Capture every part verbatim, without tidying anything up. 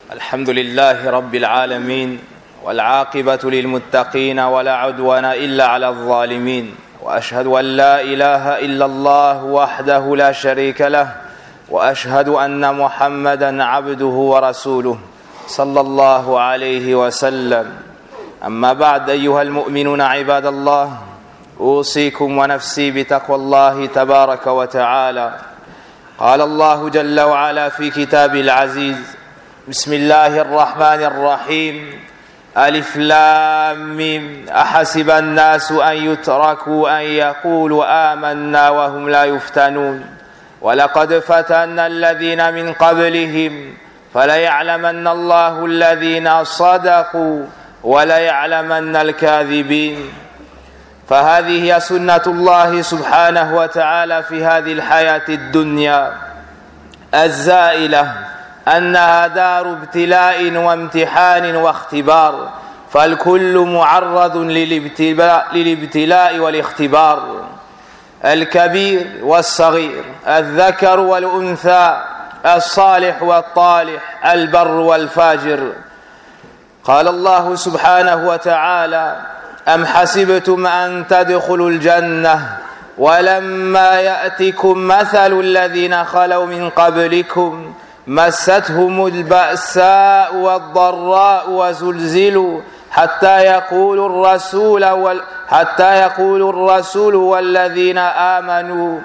الحمد لله رب العالمين والعاقبة للمتقين ولا عدوان إلا على الظالمين، وأشهد أن لا إله إلا الله وحده لا شريك له، وأشهد أن محمدا عبده ورسوله صلى الله عليه وسلم. أما بعد، أيها المؤمنون عباد الله، أوصيكم ونفسي بتقوى الله تبارك وتعالى. قال الله جل وعلا في كتابه العزيز: بسم الله الرحمن الرحيم، ألف لام ميم، أحسب الناس أن يتركوا أن يقولوا آمنا وهم لا يفتنون، ولقد فتنا الذين من قبلهم فليعلمن الله الذين صدقوا وليعلمن الكاذبين. فهذه هي سنة الله سبحانه وتعالى في هذه الحياة الدنيا الزائلة، أنها دار ابتلاء وامتحان واختبار، فالكل معرض للابتلاء والاختبار، الكبير والصغير، الذكر والأنثى، الصالح والطالح، البر والفاجر. قال الله سبحانه وتعالى: أم حسبتم أن تدخلوا الجنة ولما يأتكم مثل الذين خلوا من قبلكم مستهم البأساء والضراء وزلزلوا حتى يقول الرسول وال... حتى يقول الرسول والذين آمنوا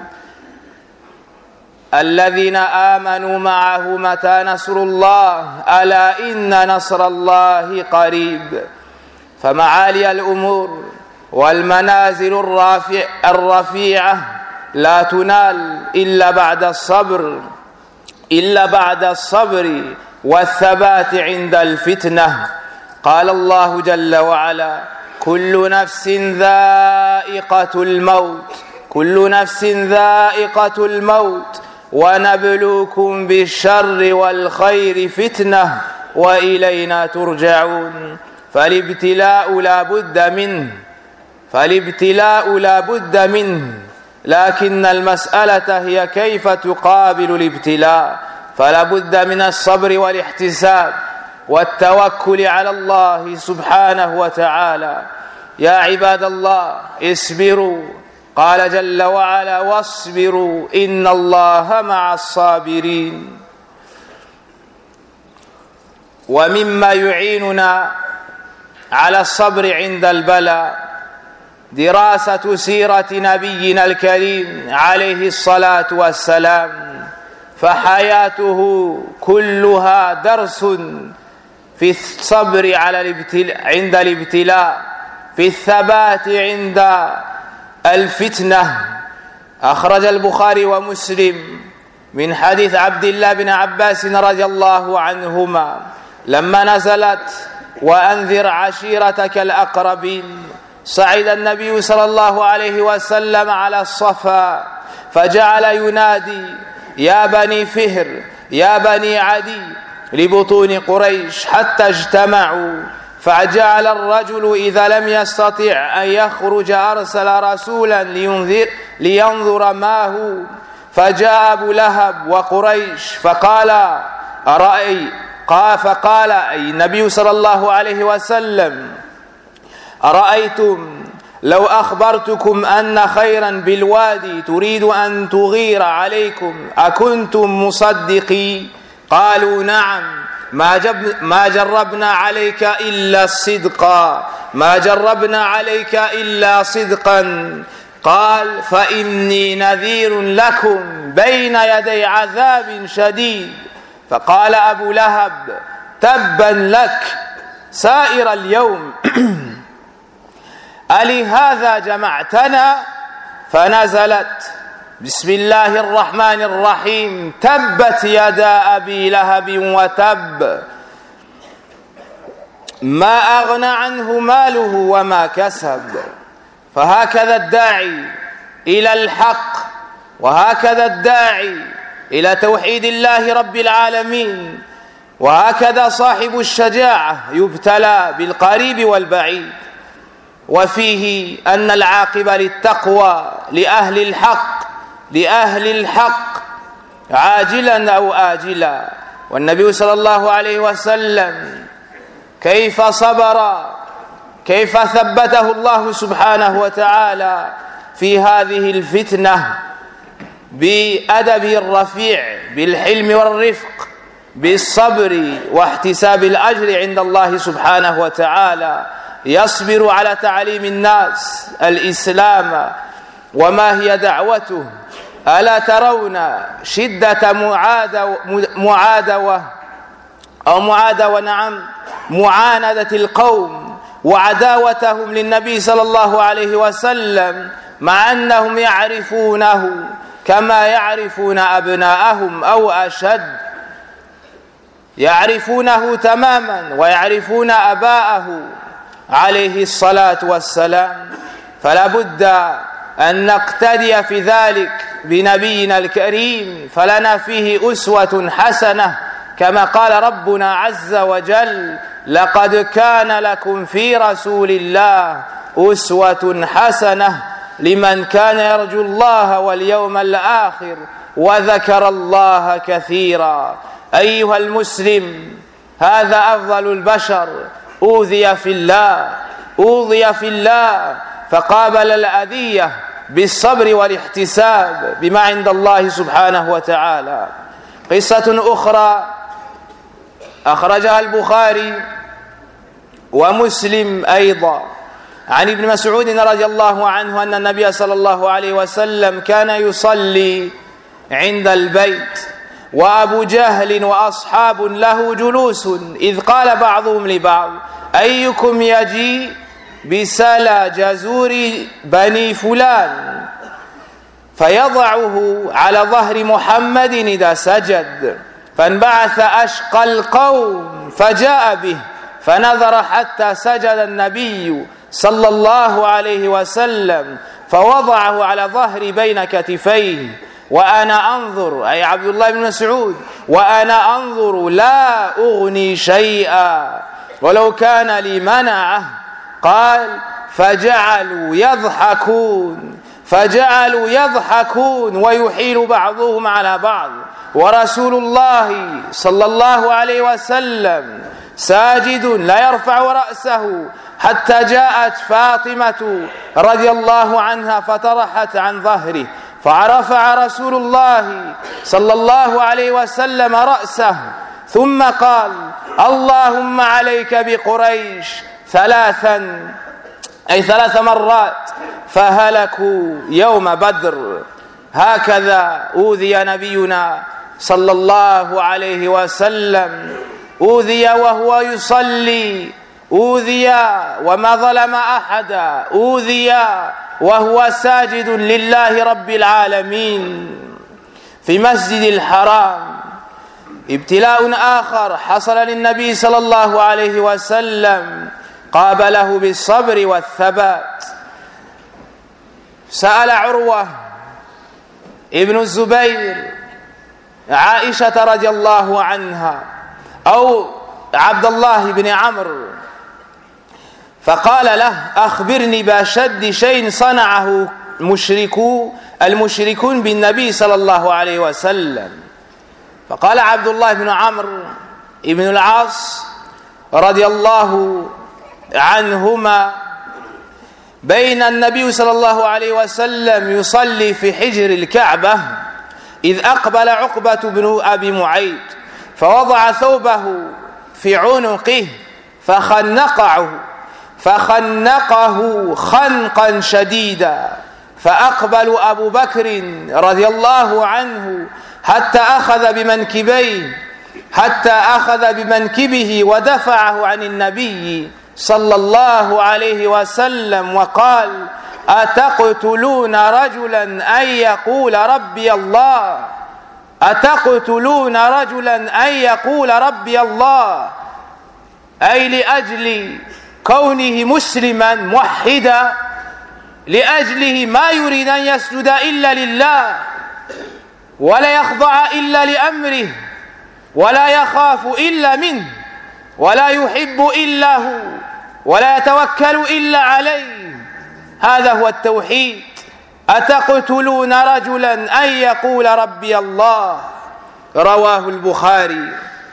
الذين آمنوا معه متى نصر الله ألا إن نصر الله قريب. فمعالي الأمور والمنازل الرافع الرفيعة لا تنال إلا بعد الصبر إلا بعد الصبر والثبات عند الفتنة. قال الله جل وعلا: كل نفس ذائقة الموت كل نفس ذائقة الموت ونبلوكم بالشر والخير فتنة وإلينا ترجعون. فالابتلاء لا بد منه فالابتلاء لا بد منه لكن المسألة هي كيف تقابل الابتلاء. فلا بد من الصبر والاحتساب والتوكل على الله سبحانه وتعالى. يا عباد الله، اصبروا. قال جل وعلا: واصبروا إن الله مع الصابرين. ومما يعيننا على الصبر عند البلاء دراسة سيرة نبينا الكريم عليه الصلاة والسلام، فحياته كلها درس في الصبر على الابتلاء عند الابتلاء، في الثبات عند الفتنة. أخرج البخاري ومسلم من حديث عبد الله بن عباس رضي الله عنهما لما نزلت: وأنذر عشيرتك الأقربين، صعد النبي صلى الله عليه وسلم على الصفا فجعل ينادي: يا بني فهر، يا بني عدي، لبطون قريش، حتى اجتمعوا. فجعل الرجل إذا لم يستطع أن يخرج أرسل رسولا لينذر, لينظر ما هو. فجاء أبو لهب وقريش فقال أرأي قال فقال أي النبي صلى الله عليه وسلم: أرأيتم لو أخبرتكم أن خيرا بالوادي تريد أن تغير عليكم أكنتم مصدقي؟ قالوا: نعم، ما, جب ما جربنا عليك إلا الصدق ما جربنا عليك إلا صدقا. قال: فإني نذير لكم بين يدي عذاب شديد. فقال أبو لهب: تبا لك سائر اليوم، ألهذا جمعتنا؟ فنزلت: بسم الله الرحمن الرحيم، تبت يدا أبي لهب وتب، ما أغنى عنه ماله وما كسب. فهكذا الداعي إلى الحق، وهكذا الداعي إلى توحيد الله رب العالمين، وهكذا صاحب الشجاعة يبتلى بالقريب والبعيد. وفيه أن العاقبة للتقوى لأهل الحق لأهل الحق عاجلا أو آجلا. والنبي صلى الله عليه وسلم كيف صبر، كيف ثبته الله سبحانه وتعالى في هذه الفتنة بأدبه الرفيع، بالحلم والرفق، بالصبر واحتساب الأجر عند الله سبحانه وتعالى، يصبر على تعليم الناس الإسلام وما هي دعوته. ألا ترون شدة معادوة أو معادوة نعم معاندة القوم وعداوتهم للنبي صلى الله عليه وسلم، مع أنهم يعرفونه كما يعرفون أبناءهم أو أشد، يعرفونه تماما ويعرفون أباءه عليه الصلاة والسلام. فلا بد أن نقتدي في ذلك بنبينا الكريم، فلنا فيه أسوة حسنة، كما قال ربنا عز وجل: لقد كان لكم في رسول الله أسوة حسنة لمن كان يرجو الله واليوم الآخر وذكر الله كثيرا. أيها المسلم، هذا أفضل البشر، أوذي في الله أوذي في الله فقابل الأذية بالصبر والاحتساب بما عند الله سبحانه وتعالى. قصة أخرى أخرجها البخاري ومسلم أيضا عن ابن مسعود رضي الله عنه أن النبي صلى الله عليه وسلم كان يصلي عند البيت وأبو جهل وأصحاب له جلوس، إذ قال بعضهم لبعض: أيكم يجي بسلا جزور بني فلان فيضعه على ظهر محمد إذا سجد؟ فانبعث أشقى القوم فجاء به، فنظر حتى سجد النبي صلى الله عليه وسلم فوضعه على ظهر بين كتفيه، وأنا أنظر، أي عبد الله بن مسعود، وأنا أنظر لا أغني شيئا ولو كان لي منعه. قال: فجعلوا يضحكون فجعلوا يضحكون ويحيل بعضهم على بعض، ورسول الله صلى الله عليه وسلم ساجد لا يرفع رأسه، حتى جاءت فاطمة رضي الله عنها فطرحت عن ظهره، فرفع رسول الله صلى الله عليه وسلم رأسه ثم قال: اللهم عليك بقريش ثلاثا، أي ثلاث مرات، فهلكوا يوم بدر. هكذا أوذي نبينا صلى الله عليه وسلم، أوذي وهو يصلي، أوذي وما ظلم أحدا، أوذي وهو ساجد لله رب العالمين في مسجد الحرام. ابتلاء آخر حصل للنبي صلى الله عليه وسلم قابله بالصبر والثبات. سأل عروة ابن الزبير عائشة رضي الله عنها أو عبد الله بن عمرو، فقال له: أخبرني بأشد شيء صنعه مشركو المشركون بالنبي صلى الله عليه وسلم. فقال عبد الله بن عمرو ابن العاص رضي الله عنهما: بين النبي صلى الله عليه وسلم يصلي في حجر الكعبة إذ أقبل عقبة بن أبي معيط فوضع ثوبه في عنقه فخنقه فخنقه خنقا شديدا، فأقبل أبو بكر رضي الله عنه حتى أخذ بمنكبيه حتى أخذ بمنكبه ودفعه عن النبي صلى الله عليه وسلم وقال: أتقتلون رجلا أن يقول ربي الله أتقتلون رجلا أن يقول ربي الله، أي لأجل كونه مسلما موحدا، لأجله ما يريد أن يسجد إلا لله ولا يخضع إلا لأمره ولا يخاف إلا منه ولا يحب إلا هو ولا يتوكل إلا عليه. هذا هو التوحيد. أتقتلون رجلا أن يقول ربي الله. رواه البخاري.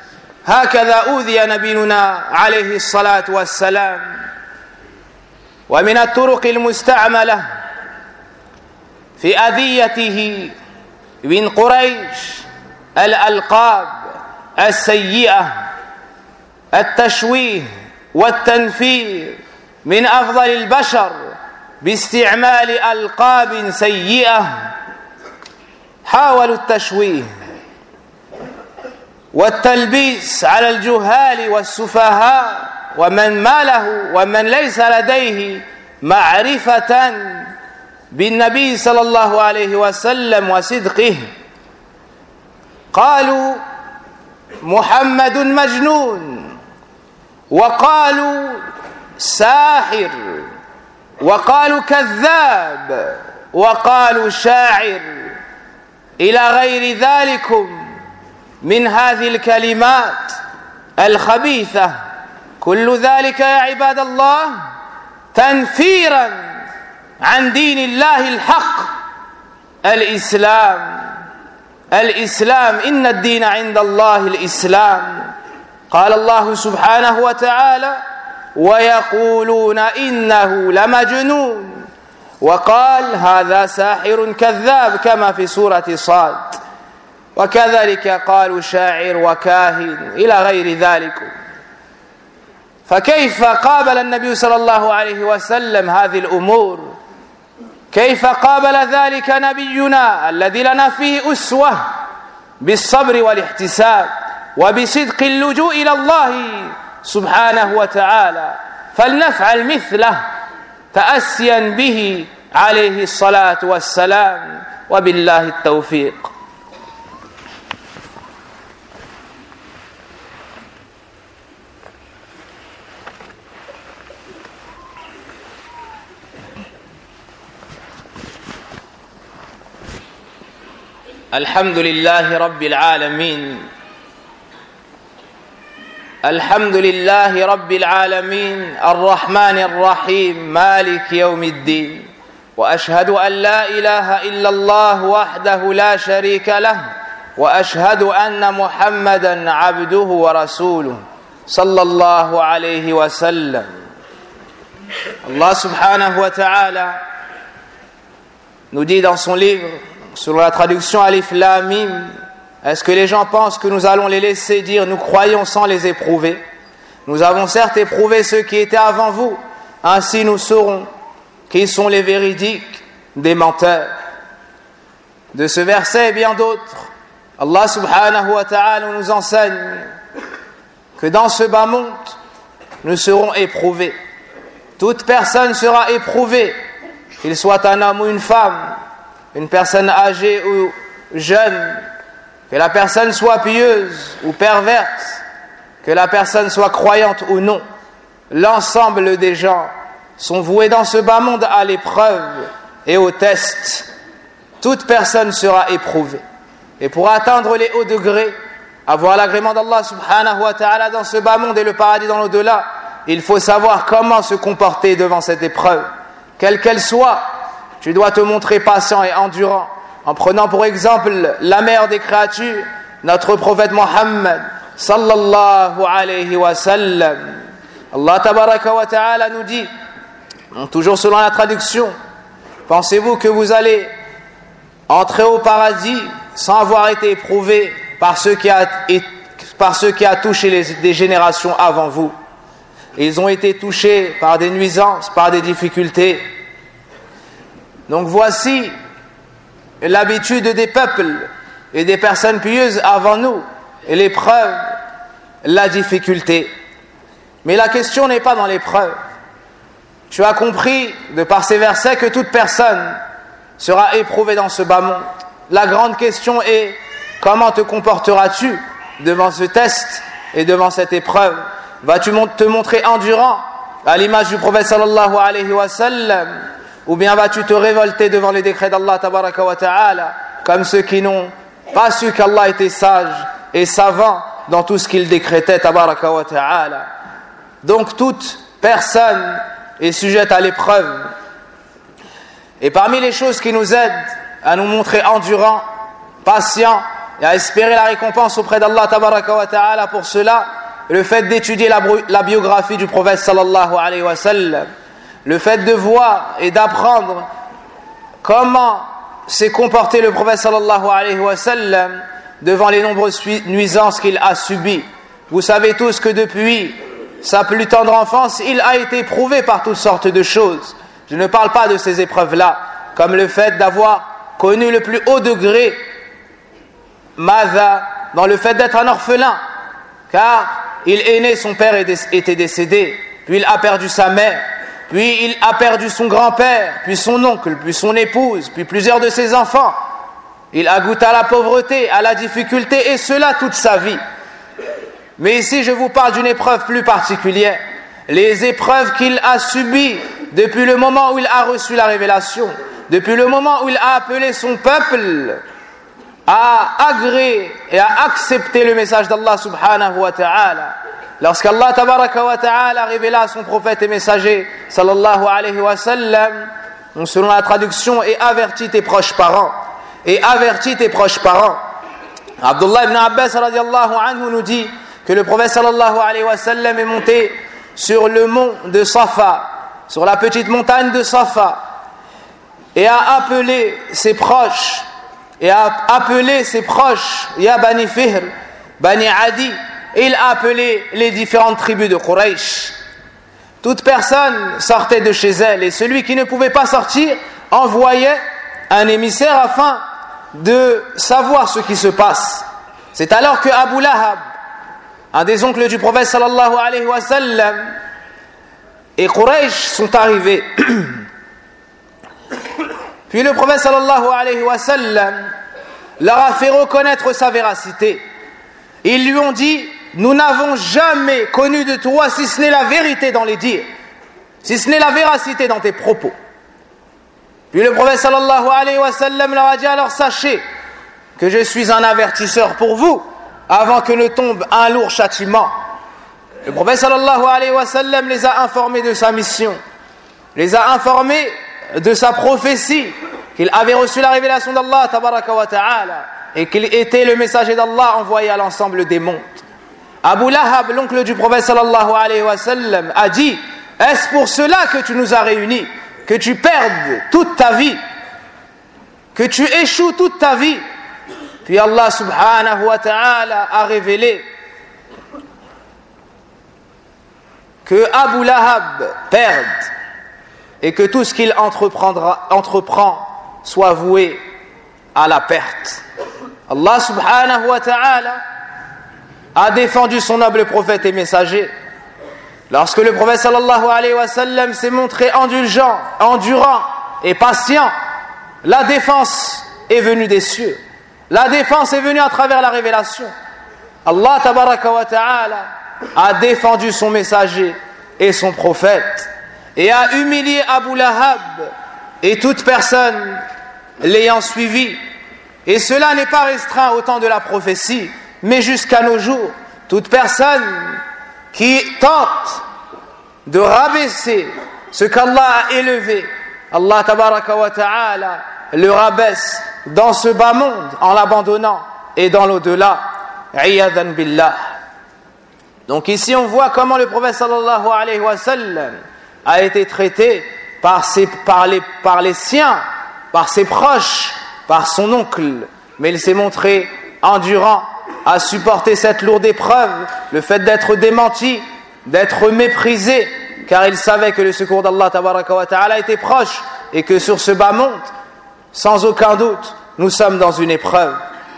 هكذا أوذي نبينا عليه الصلاة والسلام. ومن الطرق المستعملة في أذيته من قريش الألقاب السيئة، التشويه والتنفير من أفضل البشر باستعمال ألقاب سيئة. حاولوا التشويه والتلبيس على الجهال والسفهاء ومن ما له ومن ليس لديه معرفة بالنبي صلى الله عليه وسلم وصدقه. قالوا محمد مجنون، وقالوا ساحر، وقالوا كذاب، وقالوا شاعر، إلى غير ذلك من هذه الكلمات الخبيثة. كل ذلك يا عباد الله تنفيرا عن دين الله الحق الإسلام. الإسلام إن الدين عند الله الإسلام. قال الله سبحانه وتعالى ويقولون إنه لمجنون، وقال هذا ساحر كذاب كما في سورة صاد، وكذلك قالوا شاعر وكاهن إلى غير ذلك. فكيف قابل النبي صلى الله عليه وسلم هذه الأمور؟ كيف قابل ذلك نبينا الذي لنا فيه أسوة بالصبر والاحتساب وبصدق اللجوء إلى الله سبحانه وتعالى؟ فلنفعل مثله تأسيا به عليه الصلاة والسلام، وبالله التوفيق. الحمد لله رب العالمين، الحمد لله رب العالمين الرحمن الرحيم مالك يوم الدين، وأشهد أن لا إله إلا الله وحده لا شريك له، وأشهد أن محمدا عبده ورسوله صلى الله عليه وسلم. Allah subhanahu wa ta'ala nous dit dans son livre, sur la traduction Alif Lam Mim, est-ce que les gens pensent que nous allons les laisser dire nous croyons sans les éprouver? Nous avons certes éprouvé ceux qui étaient avant vous, ainsi nous saurons qui sont les véridiques des menteurs. De ce verset et bien d'autres, Allah subhanahu wa ta'ala nous enseigne que dans ce bas monde nous serons éprouvés. Toute personne sera éprouvée, qu'il soit un homme ou une femme, une personne âgée ou jeune, que la personne soit pieuse ou perverse, que la personne soit croyante ou non. L'ensemble des gens sont voués dans ce bas monde à l'épreuve et au test. Toute personne sera éprouvée. Et pour atteindre les hauts degrés, avoir l'agrément d'Allah subhanahu wa ta'ala dans ce bas monde et le paradis dans l'au-delà, il faut savoir comment se comporter devant cette épreuve. Quelle qu'elle soit, tu dois te montrer patient et endurant, en prenant pour exemple la mère des créatures, notre prophète Mohammed sallallahu alayhi wa sallam. Allah tabaraka wa ta'ala nous dit, toujours selon la traduction, pensez-vous que vous allez entrer au paradis sans avoir été éprouvé par ceux qui a, par ceux qui a touché les, des générations avant vous? Ils ont été touchés par des nuisances, par des difficultés. Donc voici l'habitude des peuples et des personnes pieuses avant nous, et l'épreuve, la difficulté. Mais la question n'est pas dans l'épreuve. Tu as compris de par ces versets que toute personne sera éprouvée dans ce bas monde. La grande question est, comment te comporteras-tu devant ce test et devant cette épreuve? Vas-tu te montrer endurant à l'image du prophète sallallahu alayhi wa sallam, ou bien vas-tu te révolter devant les décrets d'Allah tabaraka wa ta'ala, comme ceux qui n'ont pas su qu'Allah était sage et savant dans tout ce qu'il décrétait tabaraka wa ta'ala? Donc toute personne est sujette à l'épreuve. Et parmi les choses qui nous aident à nous montrer endurants, patients et à espérer la récompense auprès d'Allah tabaraka wa ta'ala pour cela, le fait d'étudier la, la biographie du prophète sallallahu alayhi wa sallam, le fait de voir et d'apprendre comment s'est comporté le prophète sallallahu alayhi wa sallam devant les nombreuses nuisances qu'il a subies. Vous savez tous que depuis sa plus tendre enfance, il a été éprouvé par toutes sortes de choses. Je ne parle pas de ces épreuves-là, comme le fait d'avoir connu le plus haut degré, Mada, dans le fait d'être un orphelin, car il est né, son père était décédé, puis il a perdu sa mère, puis il a perdu son grand-père, puis son oncle, puis son épouse, puis plusieurs de ses enfants. Il a goûté à la pauvreté, à la difficulté, et cela toute sa vie. Mais ici, je vous parle d'une épreuve plus particulière. Les épreuves qu'il a subies depuis le moment où il a reçu la révélation, depuis le moment où il a appelé son peuple à agréer et à accepter le message d'Allah subhanahu wa ta'ala. Lorsqu'Allah tabaraka wa ta'ala révéla à son prophète et messager sallallahu alayhi wa sallam, selon la traduction, et avertit tes proches parents, et avertit tes proches parents. Abdullah ibn Abbas radiallahu anhu nous dit que le prophète sallallahu alayhi wa sallam est monté sur le mont de Safa, sur la petite montagne de Safa, et a appelé ses proches, et a appelé ses proches, Ya Bani Fihr, Bani Adi, et il a appelé les différentes tribus de Quraysh. Toute personne sortait de chez elle, et celui qui ne pouvait pas sortir envoyait un émissaire afin de savoir ce qui se passe. C'est alors que Abu Lahab, un des oncles du prophète sallallahu alayhi wa sallam, et Quraysh sont arrivés. Puis le prophète sallallahu alayhi wa sallam leur a fait reconnaître sa véracité. Ils lui ont dit: nous n'avons jamais connu de toi si ce n'est la vérité dans les dires, si ce n'est la véracité dans tes propos. Puis le prophète sallallahu alayhi wa sallam leur a dit: alors sachez que je suis un avertisseur pour vous avant que ne tombe un lourd châtiment. Le prophète sallallahu alayhi wa sallam les a informés de sa mission, les a informés de sa prophétie, qu'il avait reçu la révélation d'Allah tabaraka wa ta'ala et qu'il était le messager d'Allah envoyé à l'ensemble des mondes. Abu Lahab, l'oncle du prophète sallallahu alayhi wa sallam, a dit: est-ce pour cela que tu nous as réunis, que tu perdes toute ta vie, que tu échoues toute ta vie? Puis Allah subhanahu wa ta'ala a révélé que Abu Lahab perde et que tout ce qu'il entreprendra, entreprend soit voué à la perte. Allah subhanahu wa ta'ala a défendu son noble prophète et messager. Lorsque le prophète sallallahu alayhi wa sallam s'est montré indulgent, endurant et patient, la défense est venue des cieux. La défense est venue à travers la révélation. Allah tabaraka wa ta'ala a défendu son messager et son prophète et a humilié Abu Lahab et toute personne l'ayant suivi. Et cela n'est pas restreint au temps de la prophétie, mais jusqu'à nos jours. Toute personne qui tente de rabaisser ce qu'Allah a élevé, Allah tabaraka wa ta'ala le rabaisse dans ce bas monde en l'abandonnant et dans l'au-delà. Iyadan billah. Donc ici on voit comment le prophète sallallahu alayhi wa sallam a été traité par, ses, par, les, par les siens, par ses proches, par son oncle, mais il s'est montré endurant à supporter cette lourde épreuve, le fait d'être démenti, d'être méprisé, car il savait que le secours d'Allah tabaraka wa ta'ala était proche et que sur ce bas monde, sans aucun doute, nous sommes dans une épreuve.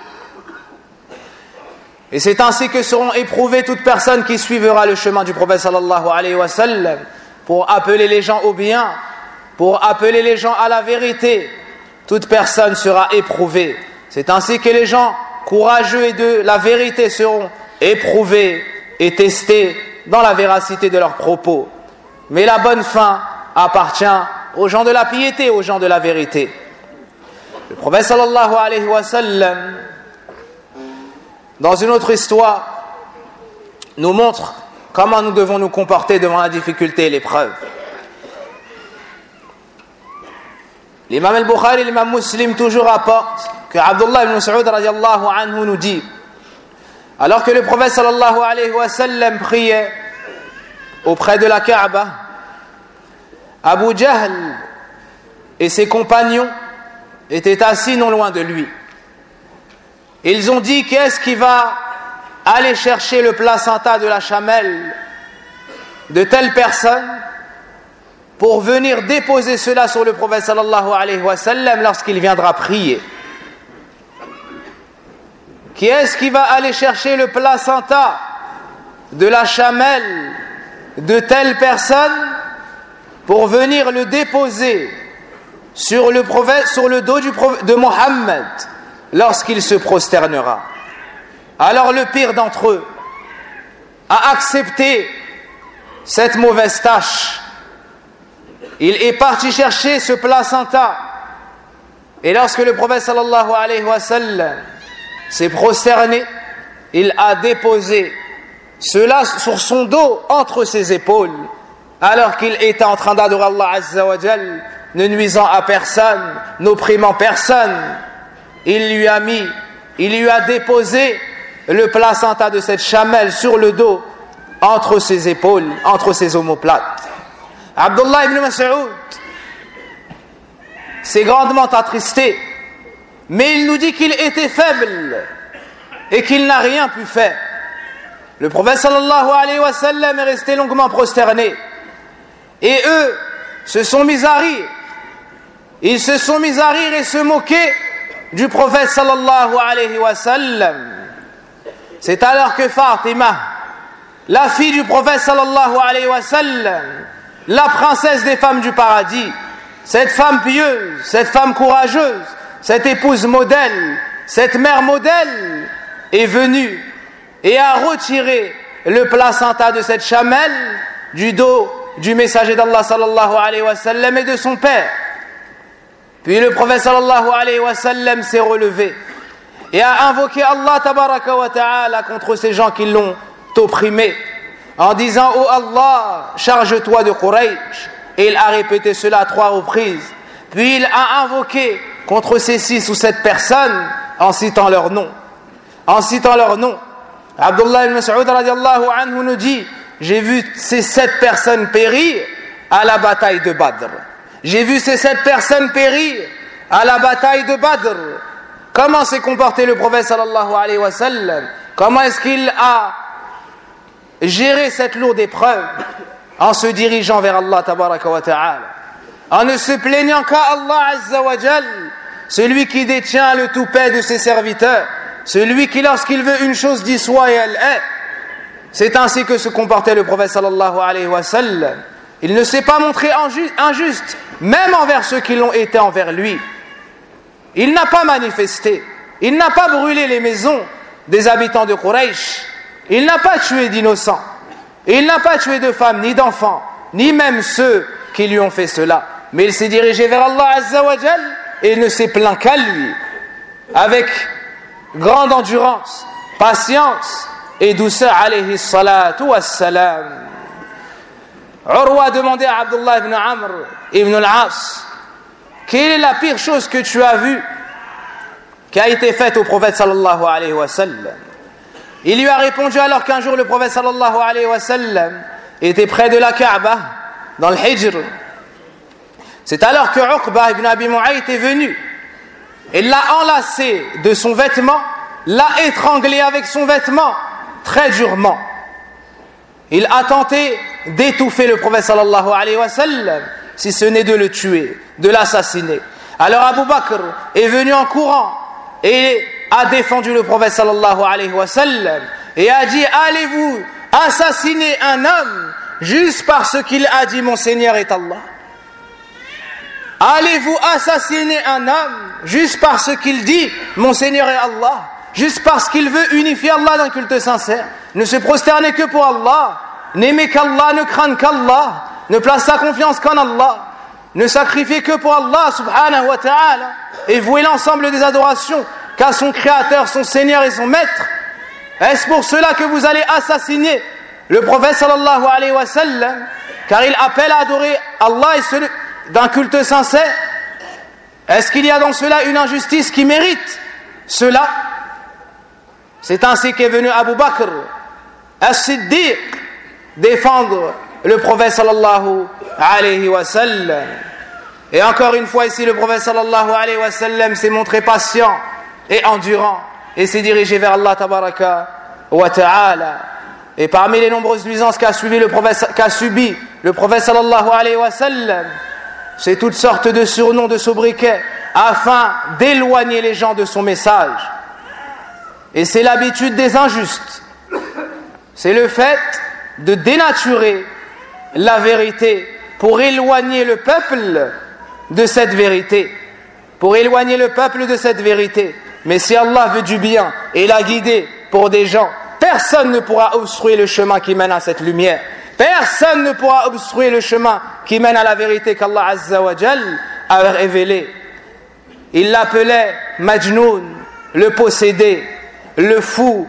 Et c'est ainsi que seront éprouvées toute personne qui suivra le chemin du prophète sallallahu alayhi wa sallam pour appeler les gens au bien, pour appeler les gens à la vérité. Toute personne sera éprouvée. C'est ainsi que les gens courageux et de la vérité seront éprouvés et testés dans la véracité de leurs propos. Mais la bonne fin appartient aux gens de la piété, aux gens de la vérité. Le prophète sallallahu alayhi wa sallam, dans une autre histoire, nous montre comment nous devons nous comporter devant la difficulté et l'épreuve. L'imam al-Bukhari et l'imam Muslim toujours rapportent que Abdullah ibn Mas'ud radiallahu anhu nous dit, alors que le prophète sallallahu alayhi wa sallam priait auprès de la Kaaba, Abu Jahl et ses compagnons étaient assis non loin de lui. Ils ont dit, qu'est-ce qui va aller chercher le placenta de la chamelle de telle personne pour venir déposer cela sur le prophète sallallahu alayhi wa sallam lorsqu'il viendra prier? Qui est-ce qui va aller chercher le placenta de la chamelle de telle personne pour venir le déposer sur le, prophète, sur le dos du prophète, de Mohammed lorsqu'il se prosternera? Alors le pire d'entre eux a accepté cette mauvaise tâche. Il est parti chercher ce placenta, et lorsque le prophète sallallahu alayhi wa sallam s'est prosterné, il a déposé cela sur son dos, entre ses épaules, alors qu'il était en train d'adorer Allah Azza wa Jal, ne nuisant à personne, n'opprimant personne. Il lui a mis, il lui a déposé le placenta de cette chamelle sur le dos, entre ses épaules, entre ses omoplates. Abdullah ibn Mas'ud s'est grandement attristé, mais il nous dit qu'il était faible et qu'il n'a rien pu faire. Le prophète sallallahu alayhi wa sallam est resté longuement prosterné, et eux se sont mis à rire. Ils se sont mis à rire et se moquer du prophète sallallahu alayhi wa sallam. C'est alors que Fatima, la fille du prophète sallallahu alayhi wa sallam, la princesse des femmes du paradis, cette femme pieuse, cette femme courageuse, cette épouse modèle, cette mère modèle, est venue et a retiré le placenta de cette chamelle du dos du messager d'Allah sallallahu alayhi wa sallam et de son père. Puis le prophète sallallahu alayhi wa sallam s'est relevé et a invoqué Allah tabaraka wa ta'ala contre ces gens qui l'ont opprimé, en disant: oh Allah, charge-toi de Quraysh. Et il a répété cela à trois reprises. Puis il a invoqué contre ces six ou sept personnes en citant leur nom. En citant leur nom, Abdullah ibn Mas'ud radiallahu anhu nous dit: j'ai vu ces sept personnes périr à la bataille de Badr. J'ai vu ces sept personnes périr à la bataille de Badr. Comment s'est comporté le prophète sallallahu alayhi wa sallam? Comment est-ce qu'il a géré cette lourde épreuve? En se dirigeant vers Allah tabaraka wa ta'ala, en ne se plaignant qu'à Allah azza wa jal, celui qui détient le toupet de ses serviteurs, celui qui lorsqu'il veut une chose dit soit et elle est. C'est ainsi que se comportait le prophète sallallahu alayhi wa sallam. Il ne s'est pas montré injuste, même envers ceux qui l'ont été envers lui. Il n'a pas manifesté, il n'a pas brûlé les maisons des habitants de Quraysh, il n'a pas tué d'innocents, il n'a pas tué de femmes ni d'enfants, ni même ceux qui lui ont fait cela. Mais il s'est dirigé vers Allah Azza wa Jal et il ne s'est plaint qu'à lui, avec grande endurance, patience et douceur, alayhi salatu wassalam. Urwa a demandé à Abdullah ibn Amr ibn al-As: quelle est la pire chose que tu as vue qui a été faite au prophète sallallahu alayhi wa sallam? Il lui a répondu, alors qu'un jour le prophète sallallahu alayhi wa sallam était près de la Kaaba, dans le Hijr. C'est alors que Uqba ibn Abi Mu'ayt est venu. Il l'a enlacé de son vêtement, l'a étranglé avec son vêtement très durement. Il a tenté d'étouffer le prophète sallallahu alayhi wa sallam, si ce n'est de le tuer, de l'assassiner. Alors Abu Bakr est venu en courant et a défendu le prophète sallallahu alayhi wa sallam et a dit: allez-vous assassiner un homme juste parce qu'il a dit mon Seigneur est Allah? Allez-vous assassiner un homme juste parce qu'il dit mon Seigneur est Allah, juste parce qu'il veut unifier Allah d'un culte sincère, ne se prosterner que pour Allah, n'aimer qu'Allah, ne craindre qu'Allah, ne place sa confiance qu'en Allah, ne sacrifier que pour Allah subhanahu wa ta'ala et vouer l'ensemble des adorations qu'à son créateur, son Seigneur et son maître? Est-ce pour cela que vous allez assassiner le prophète sallallahu alayhi wa sallam, car il appelle à adorer Allah et celui d'un culte sincère? Est-ce qu'il y a dans cela une injustice qui mérite cela. C'est ainsi qu'est venu Abu Bakr as-Siddiq défendre le prophète sallallahu alayhi wa sallam. Et encore une fois ici, le prophète sallallahu alayhi wa sallam s'est montré patient et endurant et s'est dirigé vers Allah tabaraka wa ta'ala. Et parmi les nombreuses nuisances qu'a subi le prophète, qu'a subi le prophète sallallahu alayhi wa sallam, c'est toutes sortes de surnoms, de sobriquets, afin d'éloigner les gens de son message. Et c'est l'habitude des injustes. C'est le fait de dénaturer la vérité pour éloigner le peuple de cette vérité. Pour éloigner le peuple de cette vérité. Mais si Allah veut du bien et l'a guidé pour des gens, personne ne pourra obstruer le chemin qui mène à cette lumière. Personne ne pourra obstruer le chemin qui mène à la vérité qu'Allah Azza wa Jal a révélée. Il l'appelait Majnoun, le possédé, le fou,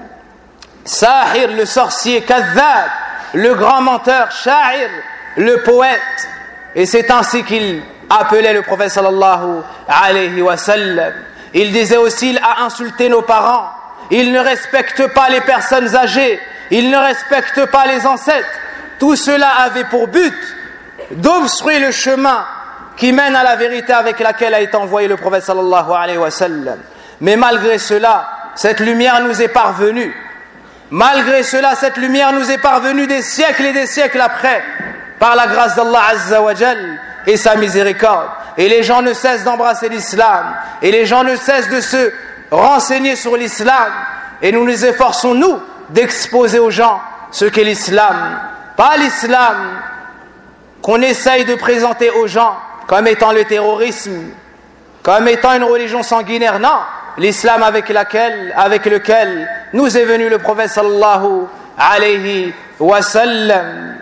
Sahir, le sorcier, Kadhab, le grand menteur, Sha'ir, le poète. Et c'est ainsi qu'il appelait le prophète sallallahu alayhi wa sallam. Il disait aussi, il a insulté nos parents. Il ne respecte pas les personnes âgées. Il ne respecte pas les ancêtres. Tout cela avait pour but d'obstruer le chemin qui mène à la vérité avec laquelle a été envoyé le prophète sallallahu alayhi wa sallam. Mais malgré cela, cette lumière nous est parvenue. Malgré cela, cette lumière nous est parvenue des siècles et des siècles après, par la grâce d'Allah Azza wa Jal et sa miséricorde. Et les gens ne cessent d'embrasser l'islam. Et les gens ne cessent de se renseigner sur l'islam. Et nous nous efforçons, nous, d'exposer aux gens ce qu'est l'islam. Pas l'islam qu'on essaye de présenter aux gens comme étant le terrorisme, comme étant une religion sanguinaire. Non, l'islam avec, laquelle, avec lequel nous est venu le prophète sallallahu alayhi wa sallam.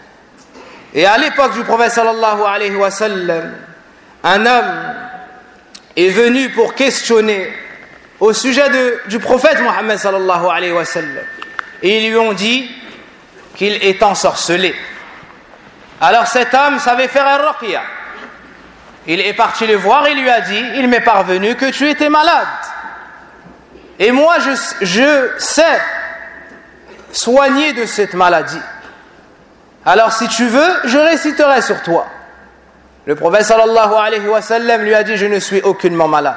Et à l'époque du prophète sallallahu alayhi wa sallam, un homme est venu pour questionner au sujet de, du prophète Mohammed sallallahu alayhi wa sallam. Et ils lui ont dit qu'il est ensorcelé. Alors cet homme savait faire un ruqya. Il est parti le voir et lui a dit, il m'est parvenu que tu étais malade. Et moi je, je sais soigner de cette maladie. Alors si tu veux, je réciterai sur toi. Le prophète sallallahu alayhi wa sallam lui a dit, je ne suis aucunement malade.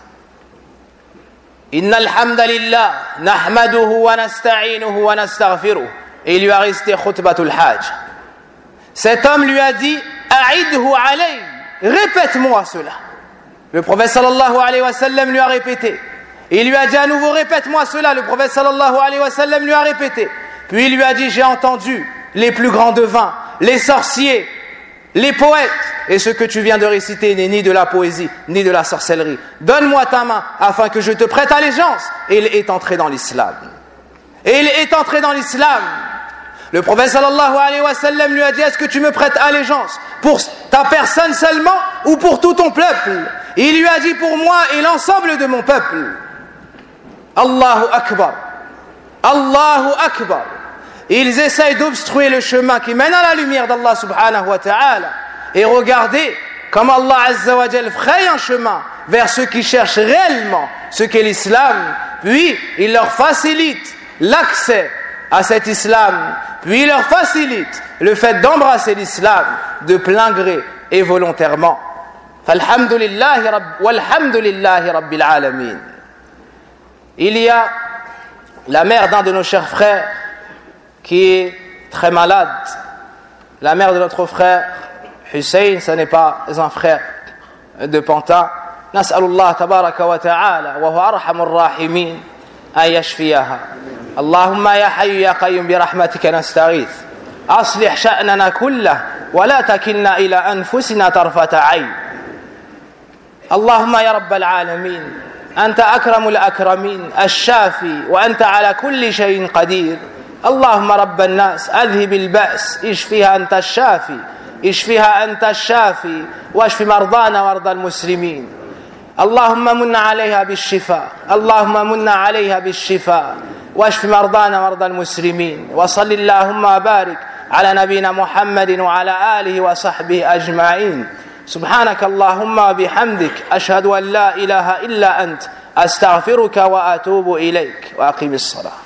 Inna alhamdulillah, nahmaduhu wa nasta'inuhu wa nastaghfiruh. Et il lui a récité khutbatul hajj. Cet homme lui a dit, a'idhu alayhi, répète-moi cela. Le prophète sallallahu alayhi wa sallam lui a répété. Et il lui a dit à nouveau, répète-moi cela. Le prophète sallallahu alayhi wa sallam lui a répété. Puis il lui a dit, j'ai entendu les plus grands devins, les sorciers, les poètes, et ce que tu viens de réciter n'est ni de la poésie, ni de la sorcellerie. Donne-moi ta main afin que je te prête allégeance. Et il est entré dans l'islam. Et il est entré dans l'islam. Le prophète sallallahu alayhi wa sallam lui a dit, est-ce que tu me prêtes allégeance pour ta personne seulement ou pour tout ton peuple? Et il lui a dit, pour moi et l'ensemble de mon peuple. Allahu Akbar. Allahu Akbar. Ils essayent d'obstruer le chemin qui mène à la lumière d'Allah subhanahu wa ta'ala. Et regardez comment Allah azza wa jal fraye un chemin vers ceux qui cherchent réellement ce qu'est l'islam. Puis il leur facilite l'accès à cet islam. Puis il leur facilite le fait d'embrasser l'islam de plein gré et volontairement. Falhamdulillahi rabb, walhamdulillahi rabbil alamin. Il y a la mère d'un de nos chers frères qui est très malade. La mère de notre frère Hussein, ce n'est pas un frère de Pantin. Nas'alullah tabaraka wa ta'ala wa huwa arhamur rahimin an yashfiyaha. Allahumma ya hayyu ya qayyum bi rahmatika nastaghith. Aslih sha'nana kullahu wa la takilna ila anfusina tarfata 'ayn. Allahumma ya rabbal alamin. أنت أكرم الأكرمين الشافي وأنت على كل شيء قدير. اللهم رب الناس أذهب البأس اشفها أنت الشافي اشفها أنت الشافي واشف مرضانا ومرضى المسلمين. اللهم من عليها بالشفاء اللهم من عليها بالشفاء واشف مرضانا ومرضى المسلمين. وصل اللهم وبارك على نبينا محمد وعلى آله وصحبه أجمعين. سبحانك اللهم وبحمدك أشهد أن لا إله إلا أنت أستغفرك وأتوب إليك وأقم الصلاة.